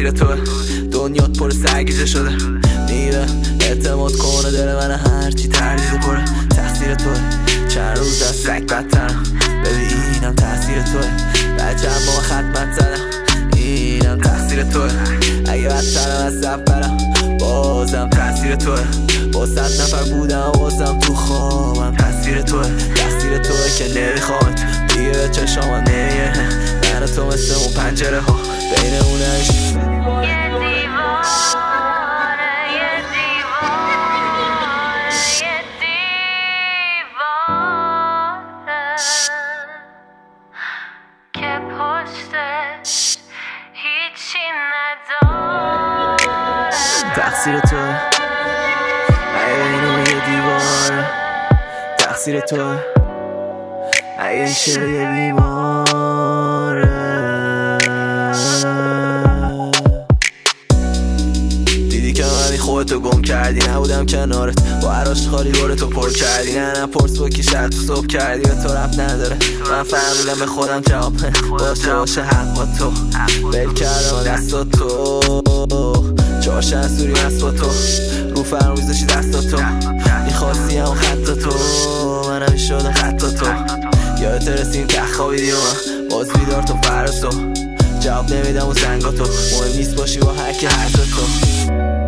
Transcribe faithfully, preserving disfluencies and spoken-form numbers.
تقصیر توه. دنیات پر سرگیجه شده میره اعتماد کنه دل من هرچی تردید پره. تقصیر توه چند روز از سگ بدترم ببین اینم تقصیر توه. بچه هم با من خدمت زدم اینم تقصیر توه. اگه بدترم از اولم بازم تقصیر توه. با صد نفر بودم بازم تو خوابم تقصیر توه. تقصیر توه که نمیخوامت دیگه به چشام نمیه. من و تو مثل اون پنجره ها بینمونش تقصیر تو اینو یه دیوار. تقصیر تو اگه این شعر یه بیماره. دیدی که منی خودتو گم کردی نبودم کنارت با عراش خالی بارتو پر کردی. نه نه پرس با کی شرط تو صبح کردی به تو رب نداره. من فهمیدم به خودم جواب باشه باشه حق با تو بل کردم دستات تو چهار شنسوری هست با تو رو فرم میزشی دستا تو میخواستی همون خطا تو منم میشدم خطا تو. یادت رسیم که خوابیدی و من باز بیدار تو فردا تو جواب نمیدم و زنگا تو مهم نیست باشی با هر کی هر تو.